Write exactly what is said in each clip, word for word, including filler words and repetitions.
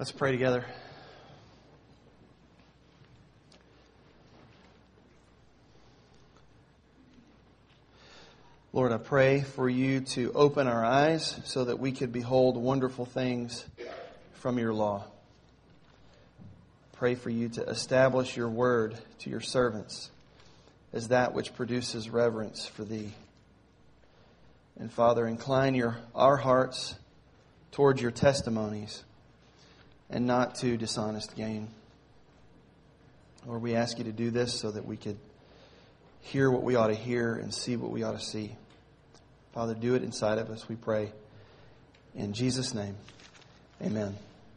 Let's pray together. Lord, I pray for you to open our eyes so that we could behold wonderful things from your law. Pray for you to establish your word to your servants as that which produces reverence for thee. And Father, incline your our hearts towards your testimonies and not to dishonest gain. Lord, we ask you to do this so that we could hear what we ought to hear and see what we ought to see. Father, do it inside of us, we pray. In Jesus' name, amen.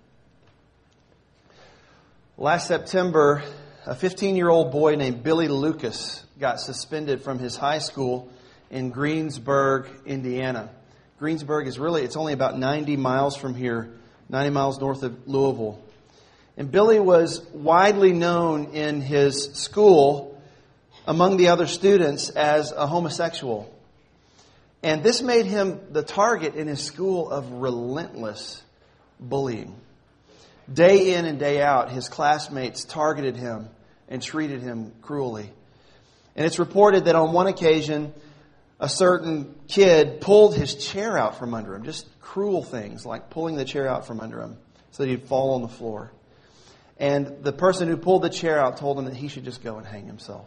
Last September, a fifteen-year-old boy named Billy Lucas got suspended from his high school in Greensburg, Indiana. Greensburg is really, it's only about ninety miles from here, ninety miles north of Louisville. And Billy was widely known in his school among the other students as a homosexual. And this made him the target in his school of relentless bullying. Day in and day out, his classmates targeted him and treated him cruelly. And it's reported that on one occasion, a certain kid pulled his chair out from under him. Just cruel things like pulling the chair out from under him so that he'd fall on the floor. And the person who pulled the chair out told him that he should just go and hang himself.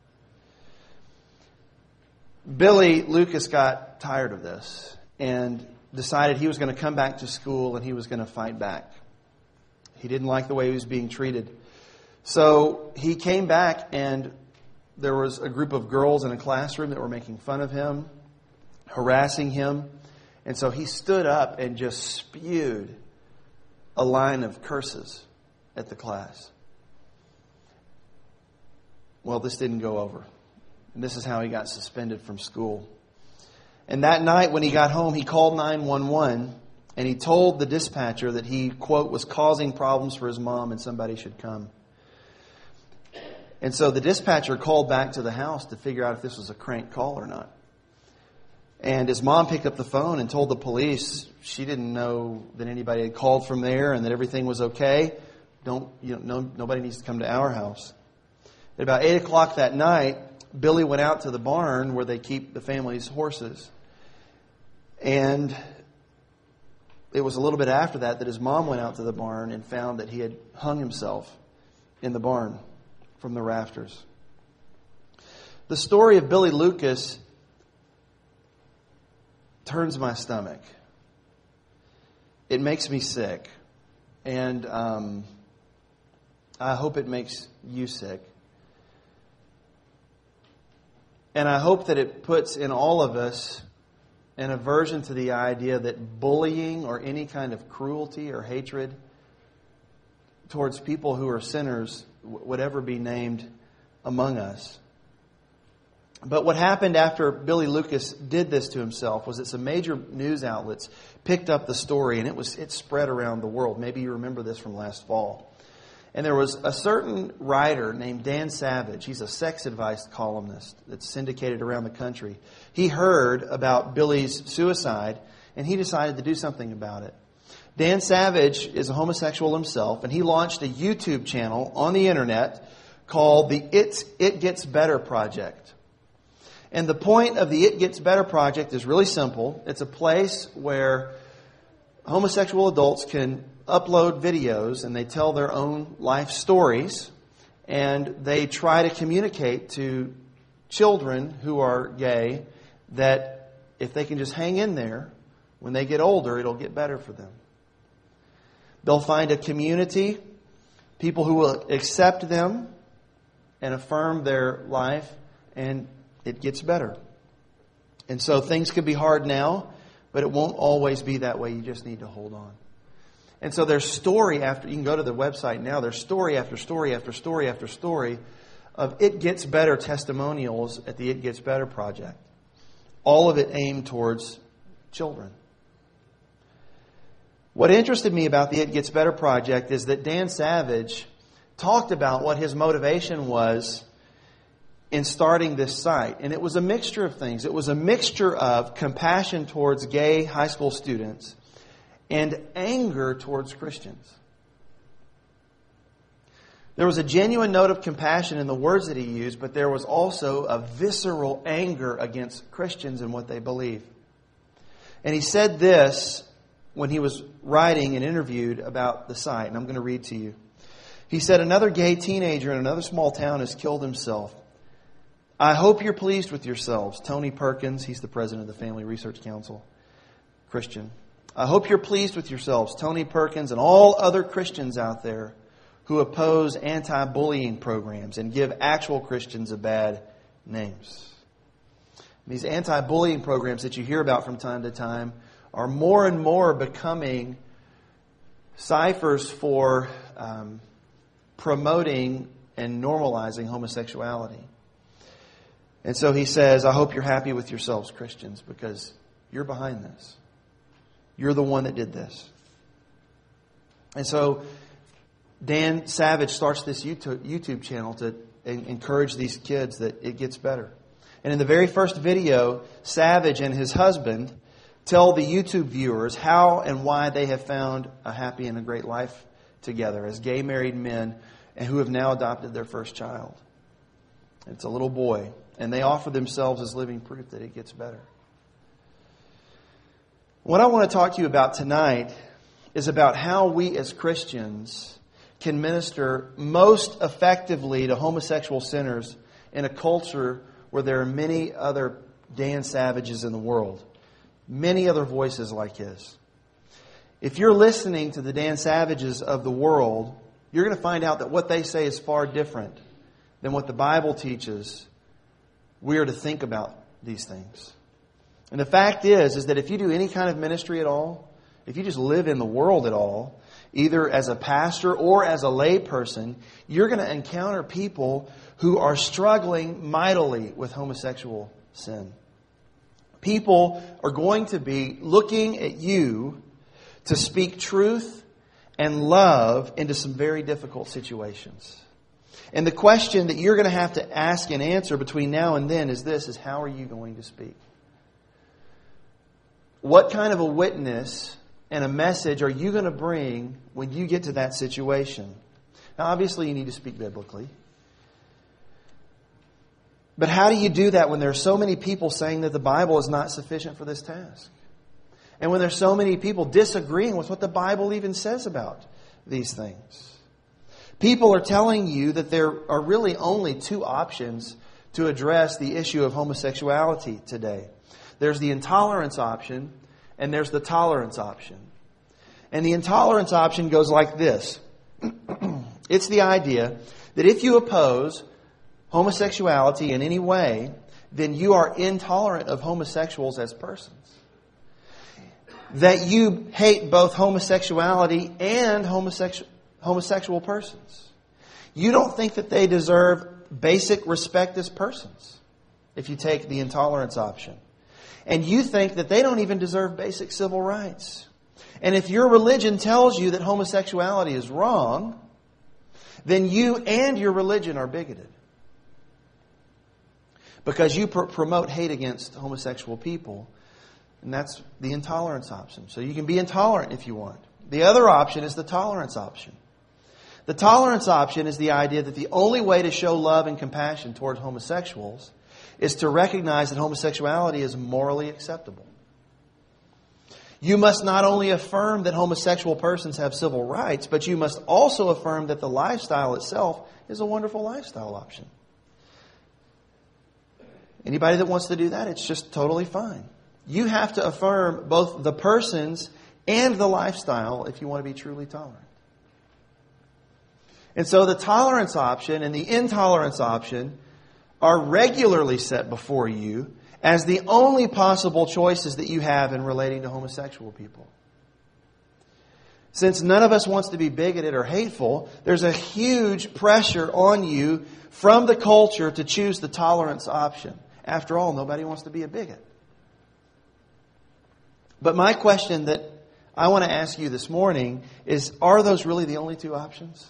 Billy Lucas got tired of this and decided he was going to come back to school and he was going to fight back. He didn't like the way he was being treated. So he came back, and there was a group of girls in a classroom that were making fun of him, harassing him. And so he stood up and just spewed a line of curses at the class. Well, this didn't go over. And this is how he got suspended from school. And that night when he got home, he called nine one one and he told the dispatcher that he, quote, was causing problems for his mom and somebody should come. And so the dispatcher called back to the house to figure out if this was a crank call or not. And his mom picked up the phone and told the police she didn't know that anybody had called from there and that everything was okay. Don't, you know, no, nobody needs to come to our house. At about eight o'clock that night, Billy went out to the barn where they keep the family's horses. And it was a little bit after that that his mom went out to the barn and found that he had hung himself in the barn from the rafters. The story of Billy Lucas turns my stomach. It makes me sick. And um, I hope it makes you sick. And I hope that it puts in all of us an aversion to the idea that bullying or any kind of cruelty or hatred towards people who are sinners would ever be named among us. But what happened after Billy Lucas did this to himself was that some major news outlets picked up the story, and it was it spread around the world. Maybe you remember this from last fall. And there was a certain writer named Dan Savage. He's a sex advice columnist that's syndicated around the country. He heard about Billy's suicide, and he decided to do something about it. Dan Savage is a homosexual himself, and he launched a YouTube channel on the internet called the It, It Gets Better Project. And the point of the It Gets Better Project is really simple. It's a place where homosexual adults can upload videos and they tell their own life stories, and they try to communicate to children who are gay that if they can just hang in there, when they get older, it'll get better for them. They'll find a community, people who will accept them and affirm their life, and it gets better. And so things can be hard now, but it won't always be that way. You just need to hold on. And so there's story after, you can go to the website now, there's story after story after story after story of It Gets Better testimonials at the It Gets Better Project. All of it aimed towards children. What interested me about the It Gets Better Project is that Dan Savage talked about what his motivation was in starting this site. And it was a mixture of things. It was a mixture of compassion towards gay high school students and anger towards Christians. There was a genuine note of compassion in the words that he used, but there was also a visceral anger against Christians and what they believe. And he said this when he was writing and interviewed about the site, and I'm going to read to you. He said, "Another gay teenager in another small town has killed himself. I hope you're pleased with yourselves." Tony Perkins, he's the president of the Family Research Council, Christian. "I hope you're pleased with yourselves, Tony Perkins and all other Christians out there who oppose anti-bullying programs and give actual Christians a bad names." These anti-bullying programs that you hear about from time to time are more and more becoming ciphers for um, promoting and normalizing homosexuality. And so he says, "I hope you're happy with yourselves, Christians, because you're behind this. You're the one that did this." And so Dan Savage starts this YouTube channel to encourage these kids that it gets better. And in the very first video, Savage and his husband tell the YouTube viewers how and why they have found a happy and a great life together as gay married men and who have now adopted their first child. It's a little boy. And they offer themselves as living proof that it gets better. What I want to talk to you about tonight is about how we as Christians can minister most effectively to homosexual sinners in a culture where there are many other Dan Savages in the world. Many other voices like his. If you're listening to the Dan Savages of the world, you're going to find out that what they say is far different than what the Bible teaches we are to think about these things. And the fact is, is that if you do any kind of ministry at all, if you just live in the world at all, either as a pastor or as a lay person, you're going to encounter people who are struggling mightily with homosexual sin. People are going to be looking at you to speak truth and love into some very difficult situations. And the question that you're going to have to ask and answer between now and then is this, is how are you going to speak? What kind of a witness and a message are you going to bring when you get to that situation? Now, obviously, you need to speak biblically. But how do you do that when there are so many people saying that the Bible is not sufficient for this task? And when there's so many people disagreeing with what the Bible even says about these things? People are telling you that there are really only two options to address the issue of homosexuality today. There's the intolerance option and there's the tolerance option. And the intolerance option goes like this. It's the idea that if you oppose homosexuality in any way, then you are intolerant of homosexuals as persons. That you hate both homosexuality and homosexual homosexual persons. You don't think that they deserve basic respect as persons if you take the intolerance option. And you think that they don't even deserve basic civil rights. And if your religion tells you that homosexuality is wrong, then you and your religion are bigoted. Because you pr- promote hate against homosexual people. And that's the intolerance option. So you can be intolerant if you want. The other option is the tolerance option. The tolerance option is the idea that the only way to show love and compassion towards homosexuals is to recognize that homosexuality is morally acceptable. You must not only affirm that homosexual persons have civil rights, but you must also affirm that the lifestyle itself is a wonderful lifestyle option. Anybody that wants to do that, it's just totally fine. You have to affirm both the persons and the lifestyle if you want to be truly tolerant. And so the tolerance option and the intolerance option are regularly set before you as the only possible choices that you have in relating to homosexual people. Since none of us wants to be bigoted or hateful, there's a huge pressure on you from the culture to choose the tolerance option. After all, nobody wants to be a bigot. But my question that I want to ask you this morning is, are those really the only two options?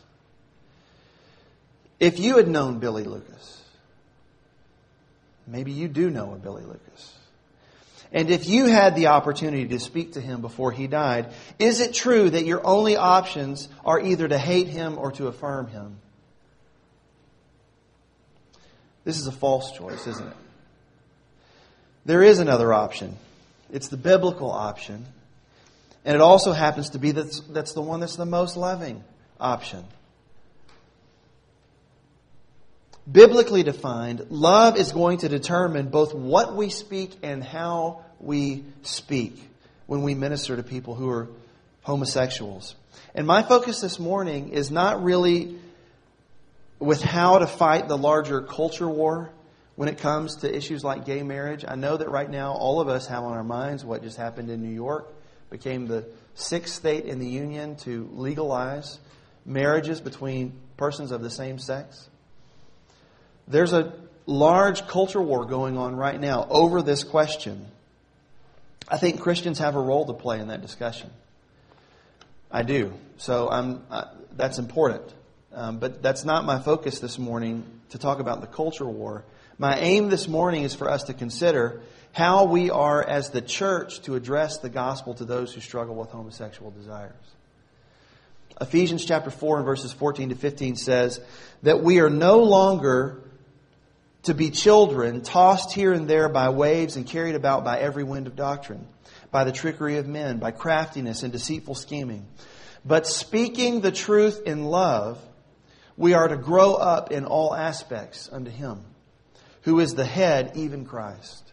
If you had known Billy Lucas, maybe you do know a Billy Lucas, and if you had the opportunity to speak to him before he died, is it true that your only options are either to hate him or to affirm him? This is a false choice, isn't it? There is another option. It's the biblical option. And it also happens to be that's, that's the one that's the most loving option. Biblically defined, love is going to determine both what we speak and how we speak when we minister to people who are homosexuals. And my focus this morning is not really with how to fight the larger culture war when it comes to issues like gay marriage. I know that right now all of us have on our minds what just happened in New York. Became the sixth state in the union to legalize marriages between persons of the same sex. There's a large culture war going on right now over this question. I think Christians have a role to play in that discussion. I do. So I'm. Uh, that's important. Um, but that's not my focus this morning to talk about the culture war. My aim this morning is for us to consider how we are as the church to address the gospel to those who struggle with homosexual desires. Ephesians chapter four and verses fourteen to fifteen says that we are no longer to be children tossed here and there by waves and carried about by every wind of doctrine, by the trickery of men, by craftiness and deceitful scheming. But speaking the truth in love, we are to grow up in all aspects unto Him, who is the head, even Christ.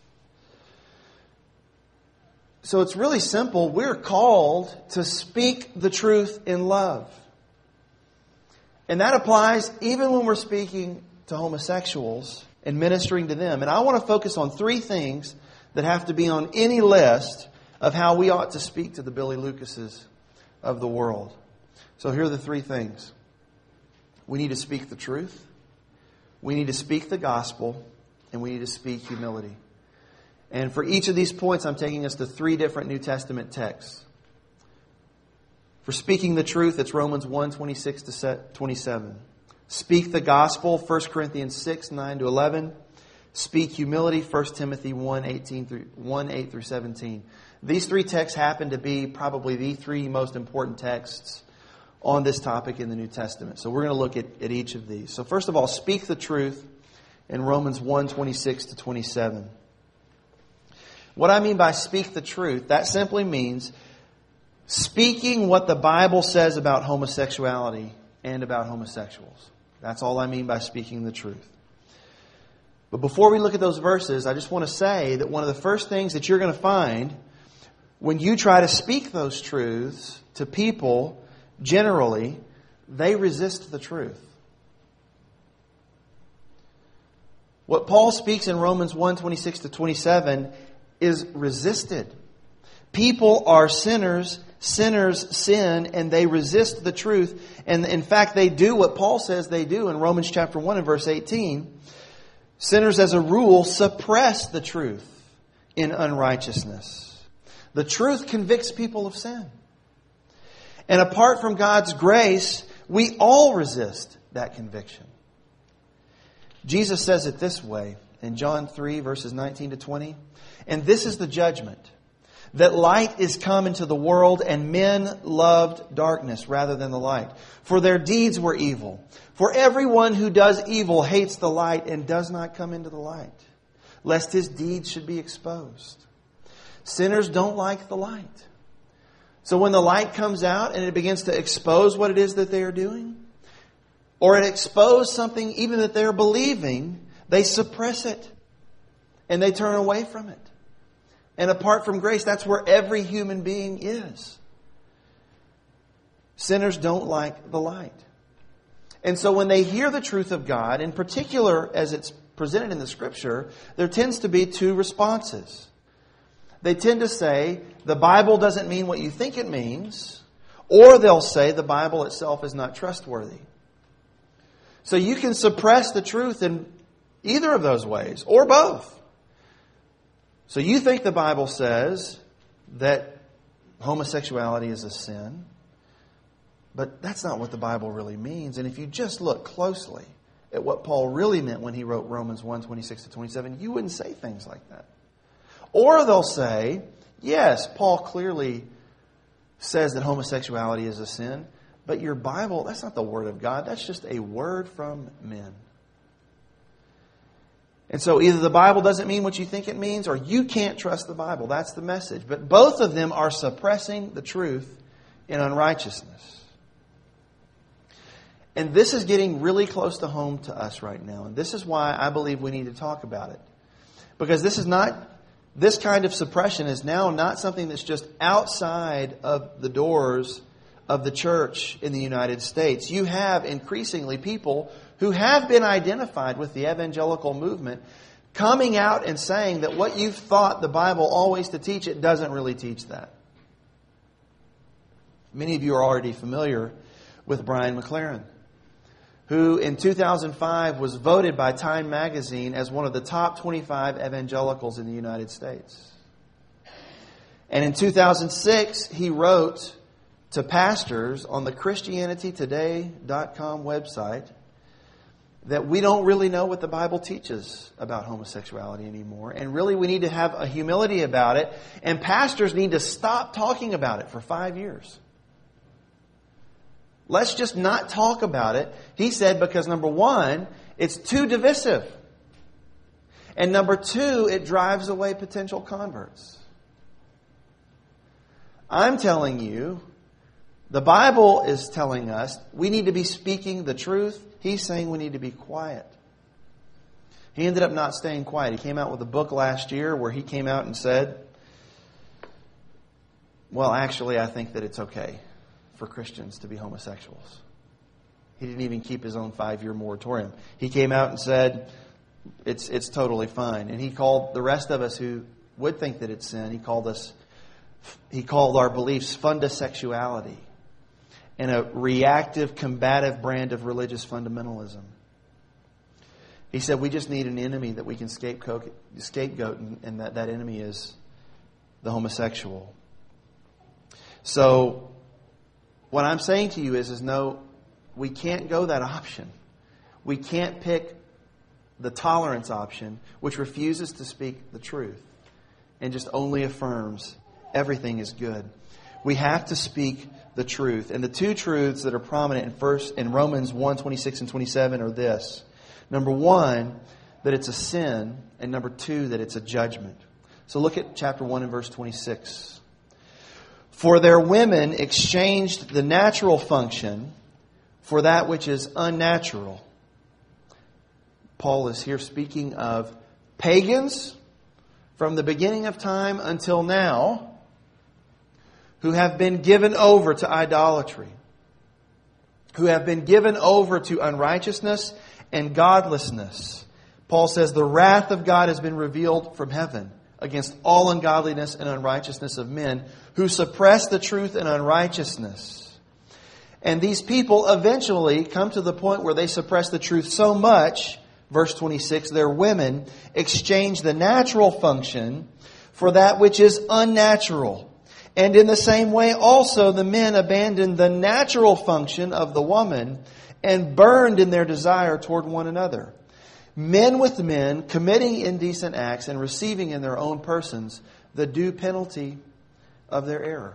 So it's really simple. We're called to speak the truth in love. And that applies even when we're speaking to homosexuals and ministering to them. And I want to focus on three things that have to be on any list of how we ought to speak to the Billy Lucases of the world. So here are the three things. We need to speak the truth. We need to speak the gospel. And we need to speak humility. And for each of these points, I'm taking us to three different New Testament texts. For speaking the truth, it's Romans one, twenty-six to twenty-seven. Speak the gospel, First Corinthians six, nine to eleven. Speak humility, First Timothy one, eighteen through one, eight through seventeen. These three texts happen to be probably the three most important texts on this topic in the New Testament. So we're going to look at, at each of these. So first of all, speak the truth in Romans one, twenty-six to twenty-seven. What I mean by speak the truth, that simply means speaking what the Bible says about homosexuality and about homosexuals. That's all I mean by speaking the truth. But before we look at those verses, I just want to say that one of the first things that you're going to find when you try to speak those truths to people, generally, they resist the truth. What Paul speaks in Romans one, twenty-six to twenty-seven is resisted. People are sinners. Sinners sin and they resist the truth. And in fact, they do what Paul says they do in Romans chapter one and verse eighteen. Sinners as a rule suppress the truth in unrighteousness. The truth convicts people of sin. And apart from God's grace, we all resist that conviction. Jesus says it this way in John three verses nineteen to twenty. And this is the judgment, that light is come into the world, and men loved darkness rather than the light, for their deeds were evil. For everyone who does evil hates the light and does not come into the light, lest his deeds should be exposed. Sinners don't like the light. So when the light comes out and it begins to expose what it is that they are doing, or it exposes something even that they're believing, they suppress it and they turn away from it. And apart from grace, that's where every human being is. Sinners don't like the light. And so when they hear the truth of God, in particular as it's presented in the Scripture, there tends to be two responses. They tend to say, the Bible doesn't mean what you think it means, or they'll say the Bible itself is not trustworthy. So you can suppress the truth in either of those ways, or both. So you think the Bible says that homosexuality is a sin, but that's not what the Bible really means. And if you just look closely at what Paul really meant when he wrote Romans one, twenty-six to twenty-seven, you wouldn't say things like that. Or they'll say, yes, Paul clearly says that homosexuality is a sin, but your Bible, that's not the Word of God. That's just a word from men. And so either the Bible doesn't mean what you think it means, or you can't trust the Bible. That's the message. But both of them are suppressing the truth in unrighteousness. And this is getting really close to home to us right now. And this is why I believe we need to talk about it. Because this is not, this kind of suppression is now not something that's just outside of the doors of the church in the United States. You have increasingly people who have been identified with the evangelical movement coming out and saying that what you've thought the Bible always to teach, it doesn't really teach that. Many of you are already familiar with Brian McLaren, who in two thousand five was voted by Time magazine as one of the top twenty-five evangelicals in the United States. And in two thousand six, he wrote to pastors on the Christianity Today dot com website that we don't really know what the Bible teaches about homosexuality anymore. And really we need to have a humility about it. And pastors need to stop talking about it for five years. Let's just not talk about it. He said because number one, it's too divisive. And number two, it drives away potential converts. I'm telling you, the Bible is telling us we need to be speaking the truth. He's saying we need to be quiet. He ended up not staying quiet. He came out with a book last year where he came out and said, well, actually, I think that it's okay for Christians to be homosexuals. He didn't even keep his own five-year moratorium. He came out and said, it's, it's totally fine. And he called the rest of us who would think that it's sin, he called us, he called our beliefs fundasexuality. And a reactive, combative brand of religious fundamentalism. He said we just need an enemy that we can scapegoat, scapegoat and, and that, that enemy is the homosexual. So what I'm saying to you is, is no, we can't go that option. We can't pick the tolerance option, which refuses to speak the truth and just only affirms everything is good. We have to speak the truth. And the two truths that are prominent in first in Romans one, twenty-six and twenty-seven are this. Number one, that it's a sin. And number two, that it's a judgment. So look at chapter one and verse twenty-six. For their women exchanged the natural function for that which is unnatural. Paul is here speaking of pagans from the beginning of time until now, who have been given over to idolatry, who have been given over to unrighteousness and godlessness. Paul says the wrath of God has been revealed from heaven against all ungodliness and unrighteousness of men who suppress the truth in unrighteousness. And these people eventually come to the point where they suppress the truth so much, verse twenty-six, their women exchange the natural function for that which is unnatural. And in the same way also the men abandoned the natural function of the woman and burned in their desire toward one another. Men with men committing indecent acts and receiving in their own persons the due penalty of their error.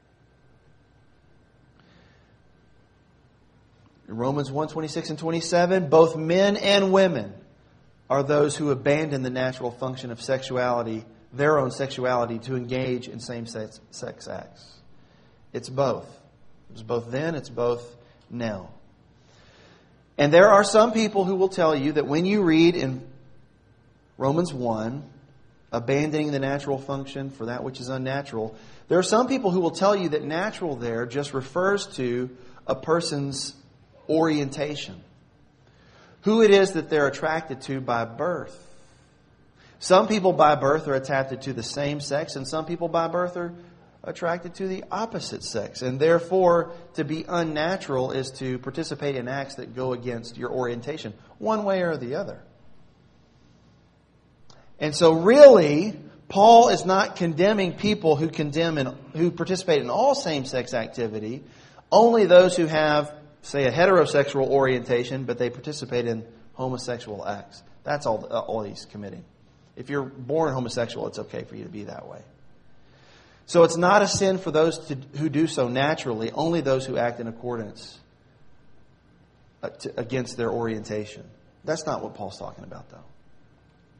In Romans one, twenty-six and twenty-seven, both men and women are those who abandon the natural function of sexuality, their own sexuality, to engage in same-sex sex acts. It's both. It's both then, it's both now. And there are some people who will tell you that when you read in Romans one, abandoning the natural function for that which is unnatural, there are some people who will tell you that natural there just refers to a person's orientation. Who it is that they're attracted to by birth. Some people by birth are attracted to the same sex, and some people by birth are attracted to the opposite sex. And therefore, to be unnatural is to participate in acts that go against your orientation, one way or the other. And so really, Paul is not condemning people who condemn and who participate in all same-sex activity, only those who have, say, a heterosexual orientation, but they participate in homosexual acts. That's all, all he's committing. If you're born homosexual, it's okay for you to be that way. So it's not a sin for those to, who do so naturally, only those who act in accordance to, against their orientation. That's not what Paul's talking about, though.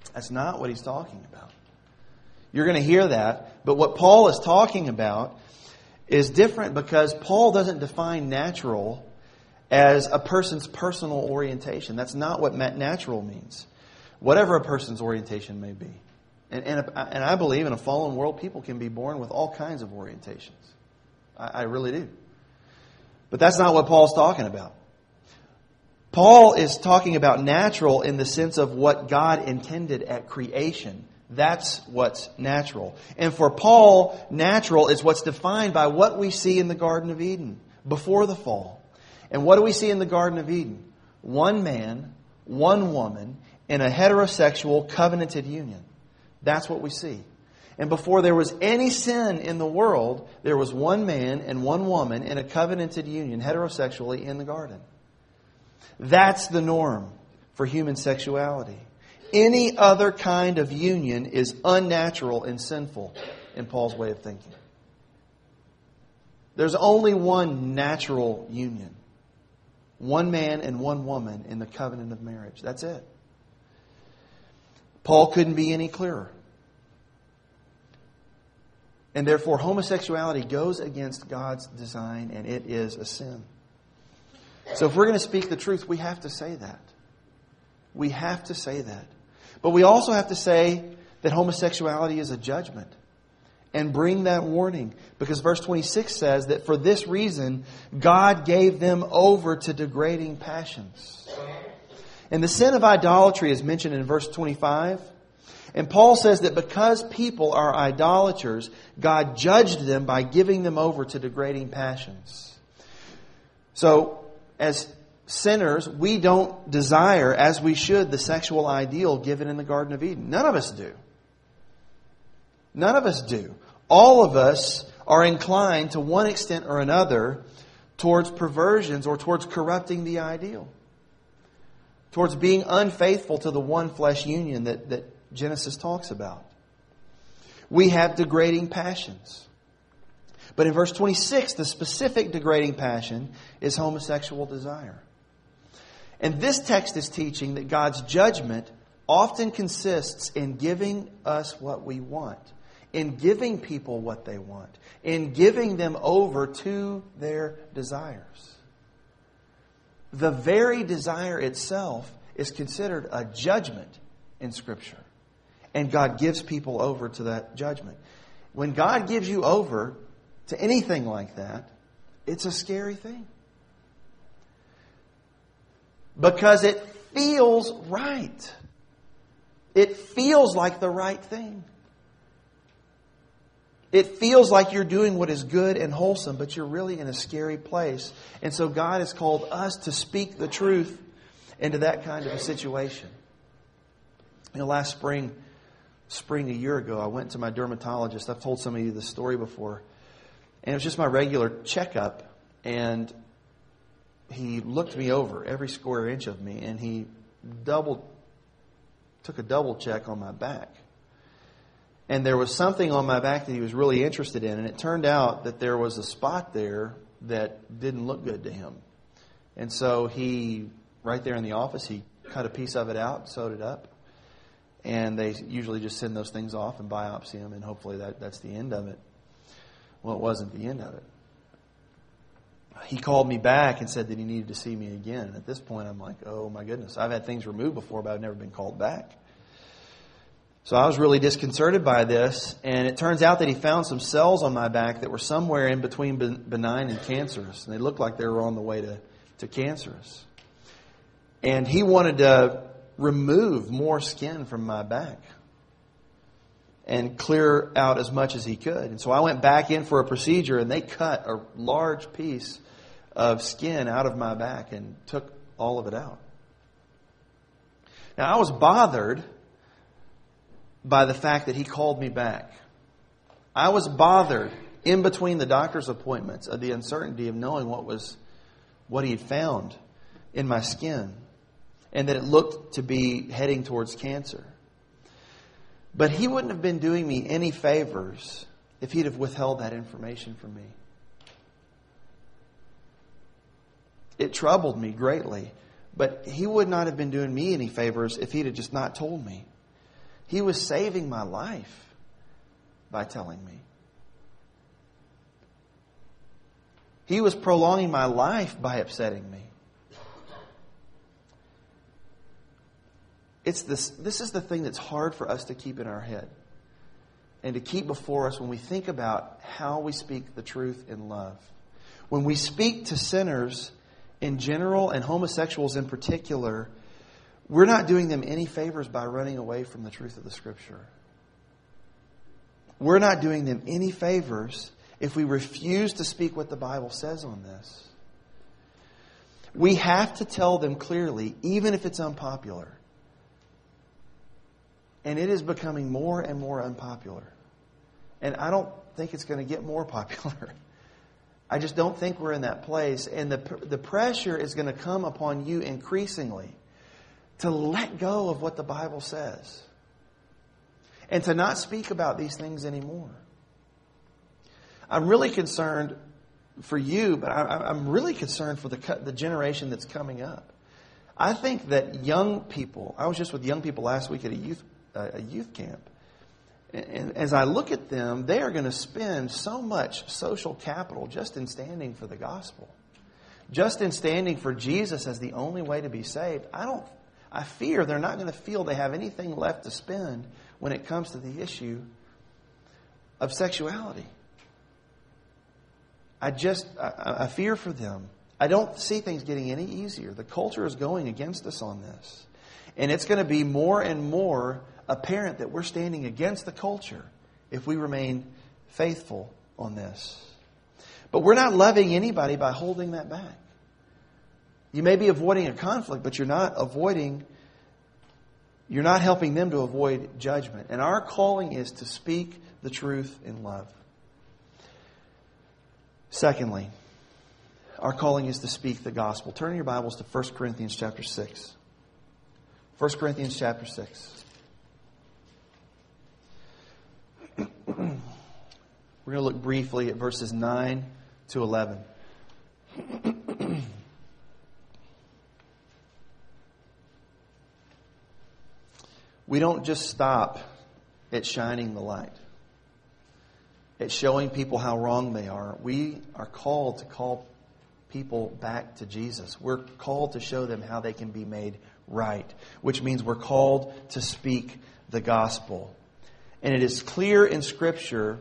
That's not what he's talking about. You're going to hear that. But what Paul is talking about is different because Paul doesn't define natural as a person's personal orientation. That's not what natural means. Whatever a person's orientation may be. And, and, and I believe in a fallen world, people can be born with all kinds of orientations. I, I really do. But that's not what Paul's talking about. Paul is talking about natural in the sense of what God intended at creation. That's what's natural. And for Paul, natural is what's defined by what we see in the Garden of Eden before the fall. And what do we see in the Garden of Eden? One man, one woman, in a heterosexual covenanted union. That's what we see. And before there was any sin in the world, there was one man and one woman in a covenanted union, heterosexually, in the garden. That's the norm for human sexuality. Any other kind of union is unnatural and sinful in Paul's way of thinking. There's only one natural union. One man and one woman in the covenant of marriage. That's it. Paul couldn't be any clearer. And therefore, homosexuality goes against God's design, and it is a sin. So if we're going to speak the truth, we have to say that. We have to say that. But we also have to say that homosexuality is a judgment. And bring that warning. Because verse twenty-six says that for this reason, God gave them over to degrading passions. And the sin of idolatry is mentioned in verse twenty-five. And Paul says that because people are idolaters, God judged them by giving them over to degrading passions. So, as sinners, we don't desire, as we should, the sexual ideal given in the Garden of Eden. None of us do. None of us do. All of us are inclined to one extent or another towards perversions or towards corrupting the ideal. Towards being unfaithful to the one flesh union that, that Genesis talks about. We have degrading passions. But in verse twenty-six, the specific degrading passion is homosexual desire. And this text is teaching that God's judgment often consists in giving us what we want. In giving people what they want. In giving them over to their desires. The very desire itself is considered a judgment in Scripture. And God gives people over to that judgment. When God gives you over to anything like that, it's a scary thing. Because it feels right. It feels like the right thing. It feels like you're doing what is good and wholesome, but you're really in a scary place. And so God has called us to speak the truth into that kind of a situation. You know, last spring, spring a year ago, I went to my dermatologist. I've told some of you this story before. And it was just my regular checkup. And he looked me over every square inch of me. And he double, took a double check on my back. And there was something on my back that he was really interested in. And it turned out that there was a spot there that didn't look good to him. And so he, right there in the office, he cut a piece of it out, sewed it up. And they usually just send those things off and biopsy them. And hopefully that, that's the end of it. Well, it wasn't the end of it. He called me back and said that he needed to see me again. And at this point, I'm like, oh my goodness. I've had things removed before, but I've never been called back. So I was really disconcerted by this, and it turns out that he found some cells on my back that were somewhere in between benign and cancerous, and they looked like they were on the way to, to cancerous. And he wanted to remove more skin from my back and clear out as much as he could. And so I went back in for a procedure, and they cut a large piece of skin out of my back and took all of it out. Now I was bothered by the fact that he called me back. I was bothered in between the doctor's appointments of the uncertainty of knowing what was what he had found in my skin and that it looked to be heading towards cancer. But he wouldn't have been doing me any favors if he'd have withheld that information from me. It troubled me greatly, but he would not have been doing me any favors if he'd have just not told me. He was saving my life by telling me. He was prolonging my life by upsetting me. It's this, this is the thing that's hard for us to keep in our head and to keep before us when we think about how we speak the truth in love. When we speak to sinners in general and homosexuals in particular, we're not doing them any favors by running away from the truth of the Scripture. We're not doing them any favors if we refuse to speak what the Bible says on this. We have to tell them clearly, even if it's unpopular. And it is becoming more and more unpopular. And I don't think it's going to get more popular. I just don't think we're in that place. And the, the pressure is going to come upon you increasingly to let go of what the Bible says. And to not speak about these things anymore. I'm really concerned for you, but I, I'm really concerned for the, the generation that's coming up. I think that young people, I was just with young people last week at a youth a youth camp. And as I look at them, they are going to spend so much social capital just in standing for the gospel. Just in standing for Jesus as the only way to be saved. I don't, I fear they're not going to feel they have anything left to spend when it comes to the issue of sexuality. I just, I, I fear for them. I don't see things getting any easier. The culture is going against us on this. And it's going to be more and more apparent that we're standing against the culture if we remain faithful on this. But we're not loving anybody by holding that back. You may be avoiding a conflict, but you're not avoiding, you're not helping them to avoid judgment. And our calling is to speak the truth in love. Secondly, our calling is to speak the gospel. Turn your Bibles to First Corinthians chapter six. First Corinthians chapter six. We're going to look briefly at verses nine to eleven. We don't just stop at shining the light, at showing people how wrong they are. We are called to call people back to Jesus. We're called to show them how they can be made right, which means we're called to speak the gospel. And it is clear in Scripture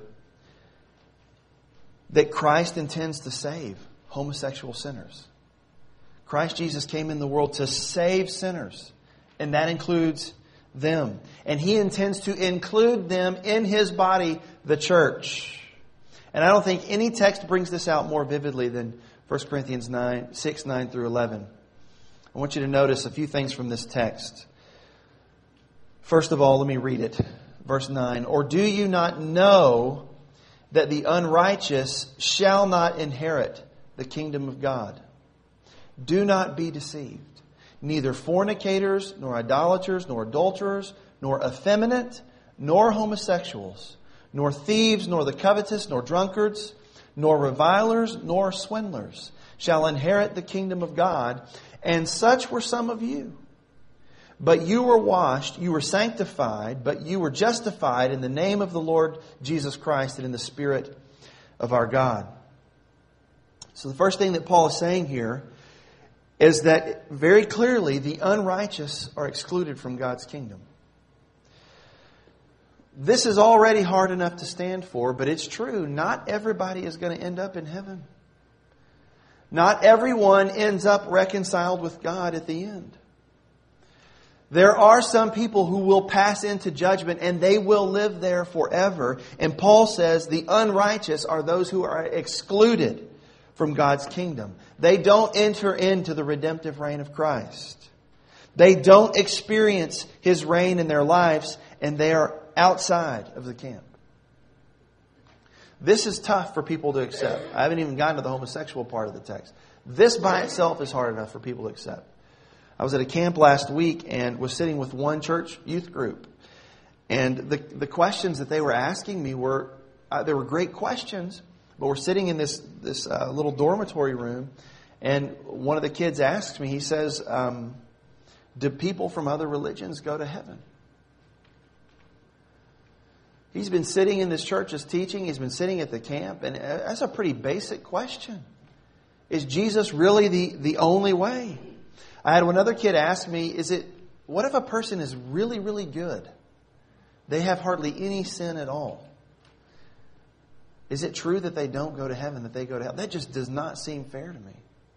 that Christ intends to save homosexual sinners. Christ Jesus came in the world to save sinners, and that includes them. And He intends to include them in His body, the church. And I don't think any text brings this out more vividly than First Corinthians nine, six, nine through eleven. I want you to notice a few things from this text. First of all, let me read it. Verse nine. Or do you not know that the unrighteous shall not inherit the kingdom of God? Do not be deceived. Neither fornicators, nor idolaters, nor adulterers, nor effeminate, nor homosexuals, nor thieves, nor the covetous, nor drunkards, nor revilers, nor swindlers shall inherit the kingdom of God. And such were some of you. But you were washed, you were sanctified, but you were justified in the name of the Lord Jesus Christ and in the Spirit of our God. So the first thing that Paul is saying here is that very clearly the unrighteous are excluded from God's kingdom. This is already hard enough to stand for, but it's true. Not everybody is going to end up in heaven. Not everyone ends up reconciled with God at the end. There are some people who will pass into judgment and they will live there forever. And Paul says the unrighteous are those who are excluded from God's kingdom. They don't enter into the redemptive reign of Christ. They don't experience His reign in their lives, and they are outside of the camp. This is tough for people to accept. I haven't even gotten to the homosexual part of the text. This by itself is hard enough for people to accept. I was at a camp last week and was sitting with one church youth group. And the, the questions that they were asking me were, uh, they were great questions, but we're sitting in this, this uh, little dormitory room. And one of the kids asks me, he says, um, do people from other religions go to heaven? He's been sitting in this church's teaching. He's been sitting at the camp. And that's a pretty basic question. Is Jesus really the, the only way? I had another kid ask me, is it, what if a person is really, really good? They have hardly any sin at all. Is it true that they don't go to heaven, that they go to hell? That just does not seem fair to me.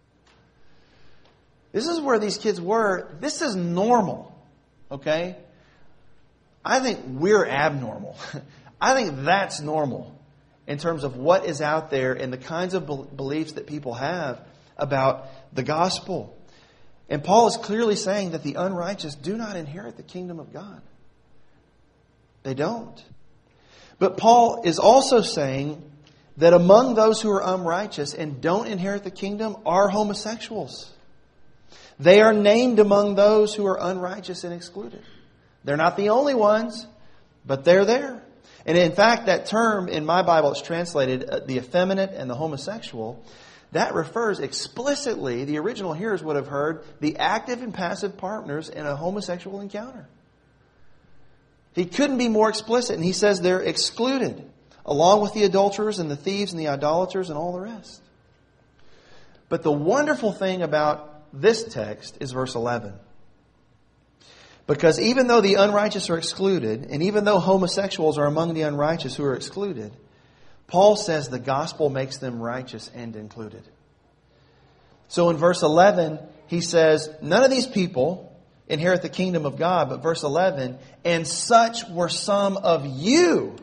This is where these kids were. This is normal. Okay? I think we're abnormal. I think that's normal in terms of what is out there and the kinds of beliefs that people have about the gospel. And Paul is clearly saying that the unrighteous do not inherit the kingdom of God. They don't. But Paul is also saying that among those who are unrighteous and don't inherit the kingdom are homosexuals. They are named among those who are unrighteous and excluded. They're not the only ones, but they're there. And in fact, that term in my Bible, it's translated uh, the effeminate and the homosexual. That refers explicitly, the original hearers would have heard, the active and passive partners in a homosexual encounter. He couldn't be more explicit, and he says they're excluded, along with the adulterers and the thieves and the idolaters and all the rest. But the wonderful thing about this text is verse eleven. Because even though the unrighteous are excluded, and even though homosexuals are among the unrighteous who are excluded, Paul says the gospel makes them righteous and included. So in verse eleven, he says, none of these people inherit the kingdom of God. But verse eleven, and such were some of you.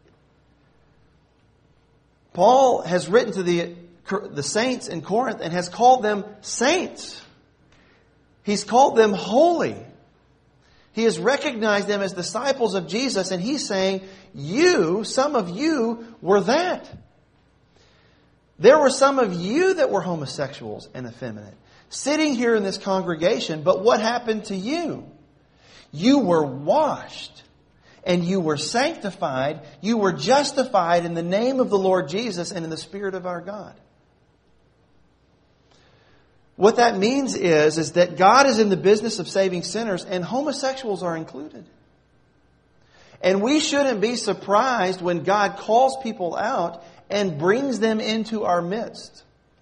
Paul has written to the, the saints in Corinth and has called them saints. He's called them holy. He has recognized them as disciples of Jesus, and he's saying, you, some of you, were that. There were some of you that were homosexuals and effeminate, sitting here in this congregation, but what happened to you? You were washed, and you were sanctified, you were justified in the name of the Lord Jesus and in the Spirit of our God. What that means is, is that God is in the business of saving sinners, and homosexuals are included. And we shouldn't be surprised when God calls people out and brings them into our midst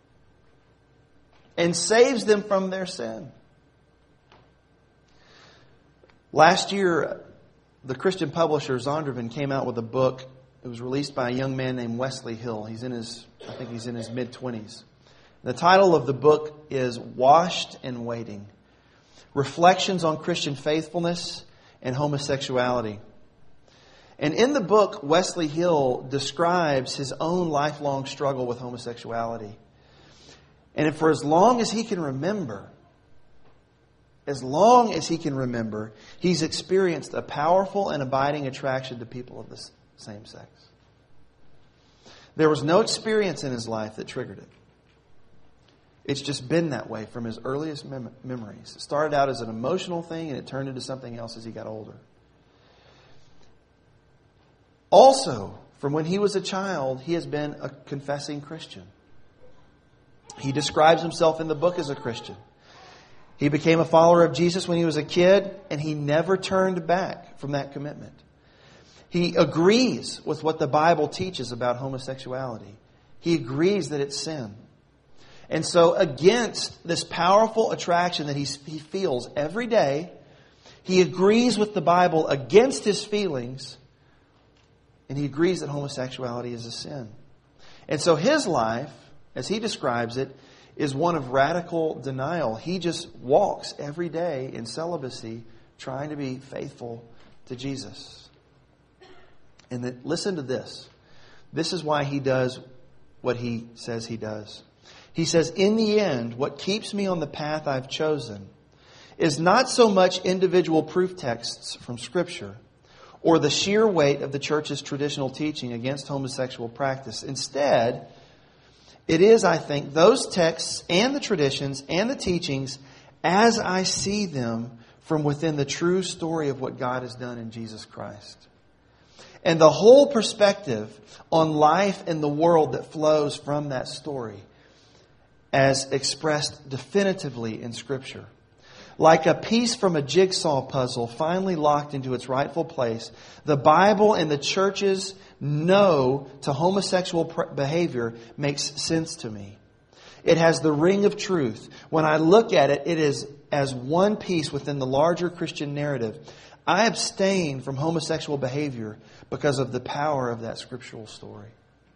and saves them from their sin. Last year, the Christian publisher Zondervan came out with a book. It was released by a young man named Wesley Hill. He's in his, I think he's in his mid-twenties. The title of the book is Washed and Waiting: Reflections on Christian Faithfulness and Homosexuality. And in the book, Wesley Hill describes his own lifelong struggle with homosexuality. And for as long as he can remember, as long as he can remember, he's experienced a powerful and abiding attraction to people of the same sex. There was no experience in his life that triggered it. It's just been that way from his earliest mem- memories. It started out as an emotional thing and it turned into something else as he got older. Also, from when he was a child, he has been a confessing Christian. He describes himself in the book as a Christian. He became a follower of Jesus when he was a kid, and he never turned back from that commitment. He agrees with what the Bible teaches about homosexuality. He agrees that it's sin. And so against this powerful attraction that he, he feels every day, he agrees with the Bible against his feelings, and he agrees that homosexuality is a sin. And so his life, as he describes it, is one of radical denial. He just walks every day in celibacy, trying to be faithful to Jesus. And that, listen to this. This is why he does what he says he does. He says, in the end, what keeps me on the path I've chosen is not so much individual proof texts from Scripture or the sheer weight of the church's traditional teaching against homosexual practice. Instead, it is, I think, those texts and the traditions and the teachings as I see them from within the true story of what God has done in Jesus Christ. And the whole perspective on life and the world that flows from that story as expressed definitively in Scripture. Like a piece from a jigsaw puzzle finally locked into its rightful place, the Bible and the church's no to homosexual behavior makes sense to me. It has the ring of truth. When I look at it, it is as one piece within the larger Christian narrative. I abstain from homosexual behavior because of the power of that scriptural story.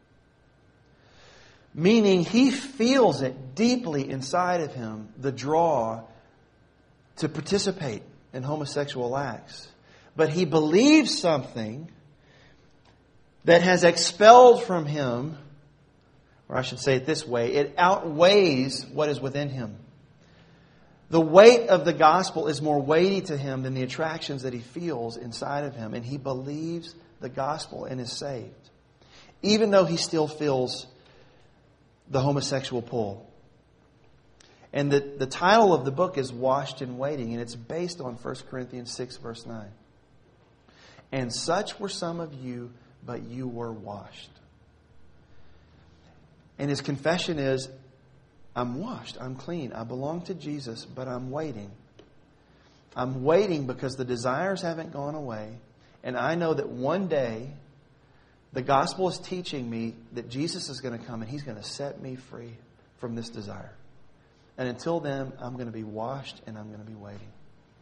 Meaning he feels it deeply inside of him, the draw to participate in homosexual acts. But he believes something that has expelled from him, or I should say it this way, it outweighs what is within him. The weight of the gospel is more weighty to him than the attractions that he feels inside of him. And he believes the gospel and is saved, even though he still feels the homosexual pull. And the, the title of the book is Washed in Waiting, and it's based on First Corinthians six, verse nine. And such were some of you, but you were washed. And his confession is, I'm washed, I'm clean, I belong to Jesus, but I'm waiting. I'm waiting because the desires haven't gone away, and I know that one day the gospel is teaching me that Jesus is going to come and He's going to set me free from this desire. And until then, I'm going to be washed and I'm going to be waiting.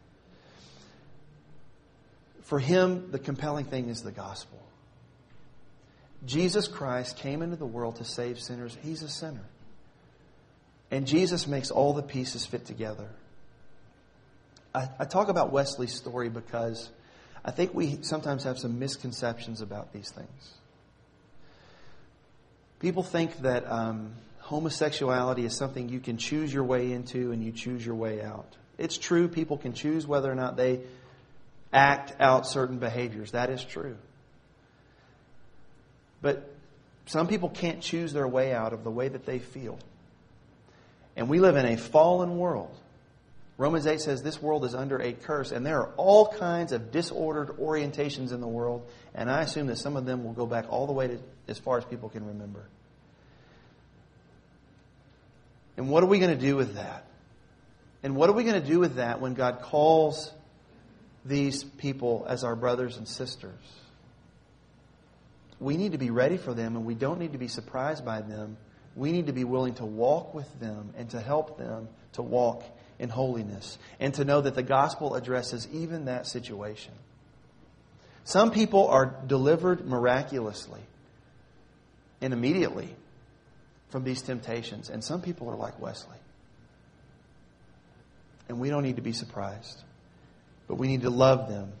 For him, the compelling thing is the gospel. Jesus Christ came into the world to save sinners. He's a sinner. And Jesus makes all the pieces fit together. I, I talk about Wesley's story because I think we sometimes have some misconceptions about these things. People think that um, homosexuality is something you can choose your way into and you choose your way out. It's true, people can choose whether or not they act out certain behaviors. That is true. But some people can't choose their way out of the way that they feel. And we live in a fallen world. Romans eight says this world is under a curse, and there are all kinds of disordered orientations in the world, and I assume that some of them will go back all the way to as far as people can remember. And what are we going to do with that? And what are we going to do with that when God calls these people as our brothers and sisters? We need to be ready for them, and we don't need to be surprised by them. We need to be willing to walk with them and to help them to walk in holiness and to know that the gospel addresses even that situation. Some people are delivered miraculously and immediately from these temptations, and some people are like Wesley. And we don't need to be surprised, but we need to love them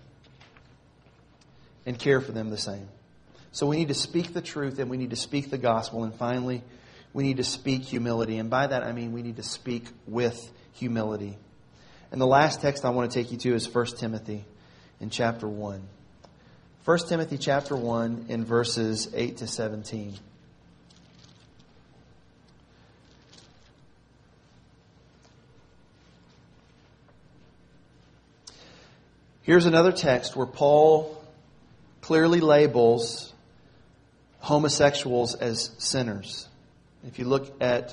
and care for them the same. So we need to speak the truth and we need to speak the gospel, and finally, we need to speak humility. And by that I mean we need to speak with humility. And the last text I want to take you to is First Timothy in chapter one. First Timothy chapter one in verses eight to seventeen. Here's another text where Paul clearly labels homosexuals as sinners. If you look at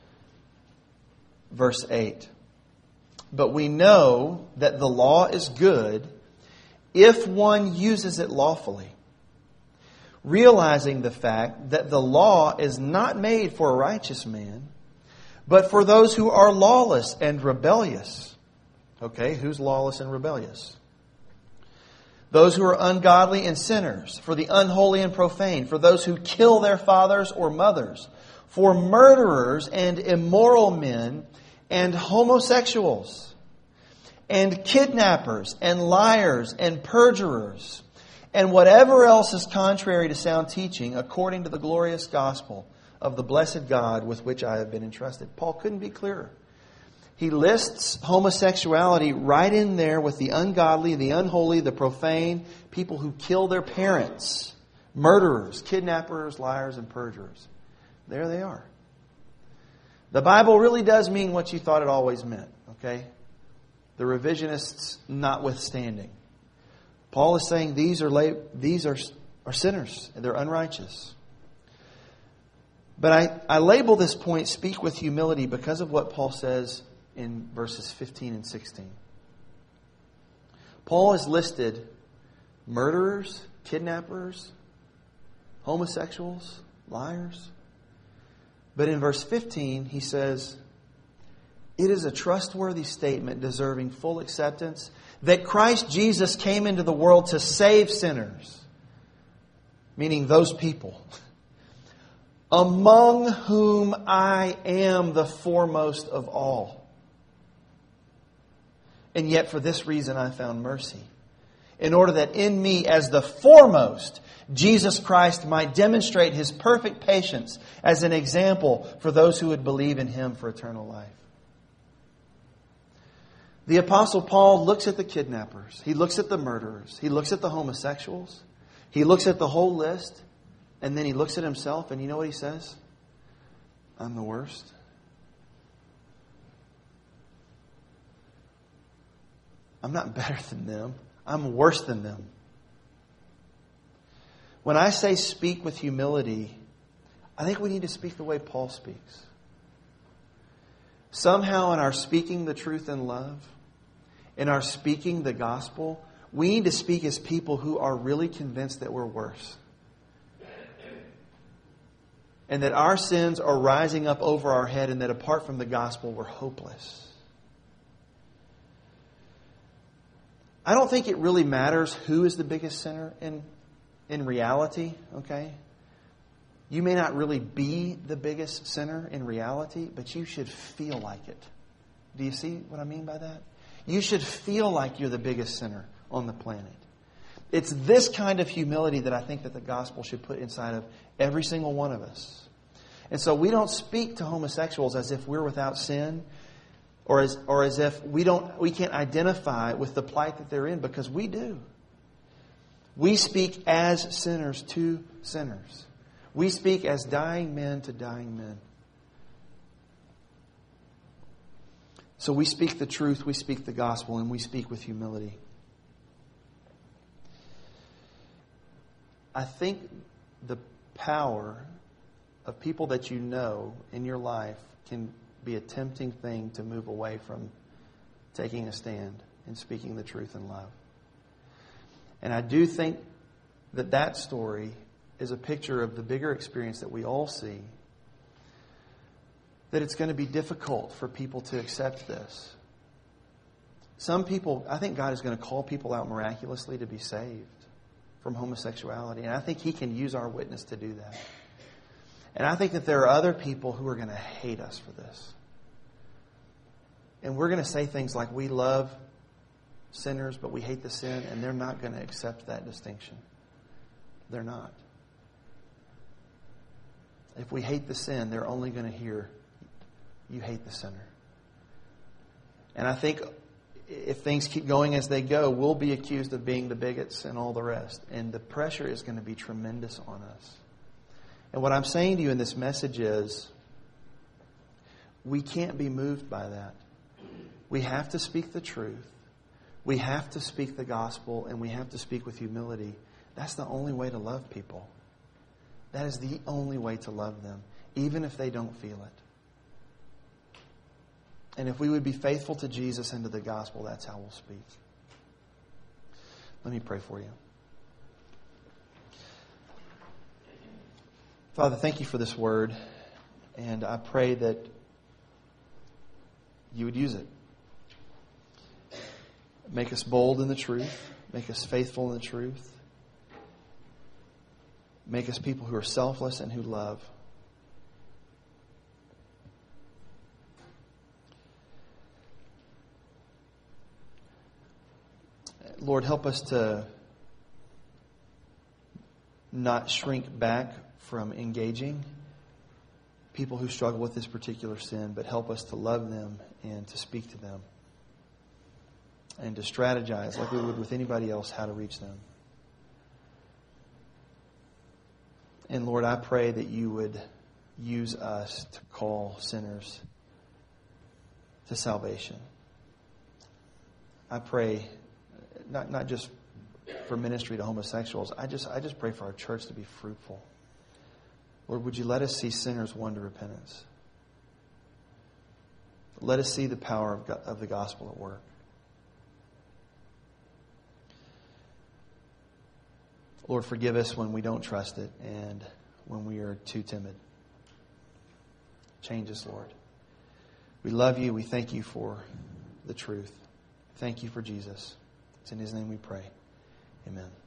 verse eight. But we know that the law is good if one uses it lawfully, realizing the fact that the law is not made for a righteous man, but for those who are lawless and rebellious. Okay, who's lawless and rebellious? Those who are ungodly and sinners, for the unholy and profane, for those who kill their fathers or mothers, for murderers and immoral men and homosexuals, and kidnappers and liars and perjurers, and whatever else is contrary to sound teaching, according to the glorious gospel of the blessed God with which I have been entrusted. Paul couldn't be clearer. He lists homosexuality right in there with the ungodly, the unholy, the profane, people who kill their parents, murderers, kidnappers, liars, and perjurers. There they are. The Bible really does mean what you thought it always meant, okay? The revisionists notwithstanding. Paul is saying these are la- these are, are sinners, and they're unrighteous. But I, I label this point, speak with humility, because of what Paul says in verses fifteen and sixteen. Paul has listed murderers, kidnappers, homosexuals, liars. But in verse fifteen, he says, it is a trustworthy statement deserving full acceptance that Christ Jesus came into the world to save sinners, meaning those people, among whom I am the foremost of all. And yet for this reason I found mercy, in order that in me as the foremost, Jesus Christ might demonstrate His perfect patience as an example for those who would believe in Him for eternal life. The Apostle Paul looks at the kidnappers. He looks at the murderers. He looks at the homosexuals. He looks at the whole list. And then he looks at himself, and you know what he says? I'm the worst. I'm not better than them. I'm worse than them. When I say speak with humility, I think we need to speak the way Paul speaks. Somehow in our speaking the truth in love, in our speaking the gospel, we need to speak as people who are really convinced that we're worse. And that our sins are rising up over our head, and that apart from the gospel, we're hopeless. I don't think it really matters who is the biggest sinner in, in reality, okay? You may not really be the biggest sinner in reality, but you should feel like it. Do you see what I mean by that? You should feel like you're the biggest sinner on the planet. It's this kind of humility that I think that the gospel should put inside of every single one of us. And so we don't speak to homosexuals as if we're without sin, or as or as if we don't we can't identify with the plight that they're in, because we do. We speak as sinners to sinners. We speak as dying men to dying men. So we speak the truth, we speak the gospel, and we speak with humility. I think the power of people that you know in your life can be a tempting thing to move away from taking a stand and speaking the truth in love. And I do think that that story is a picture of the bigger experience that we all see, that it's going to be difficult for people to accept this. Some people, I think God is going to call people out miraculously to be saved from homosexuality. And I think He can use our witness to do that. And I think that there are other people who are going to hate us for this. And we're going to say things like, we love sinners, but we hate the sin. And they're not going to accept that distinction. They're not. If we hate the sin, they're only going to hear, you hate the sinner. And I think if things keep going as they go, we'll be accused of being the bigots and all the rest. And the pressure is going to be tremendous on us. And what I'm saying to you in this message is, we can't be moved by that. We have to speak the truth. We have to speak the gospel, and we have to speak with humility. That's the only way to love people. That is the only way to love them, even if they don't feel it. And if we would be faithful to Jesus and to the gospel, that's how we'll speak. Let me pray for you. Father, thank you for this word. And I pray that you would use it. Make us bold in the truth. Make us faithful in the truth. Make us people who are selfless and who love. Lord, help us to not shrink back from engaging people who struggle with this particular sin, but help us to love them and to speak to them and to strategize like we would with anybody else how to reach them. And Lord, I pray that you would use us to call sinners to salvation. I pray not not just for ministry to homosexuals. I just I just pray for our church to be fruitful. Lord, would you let us see sinners won to repentance? Let us see the power of God, of the gospel at work. Lord, forgive us when we don't trust it and when we are too timid. Change us, Lord. We love you. We thank you for the truth. Thank you for Jesus. It's in His name we pray. Amen.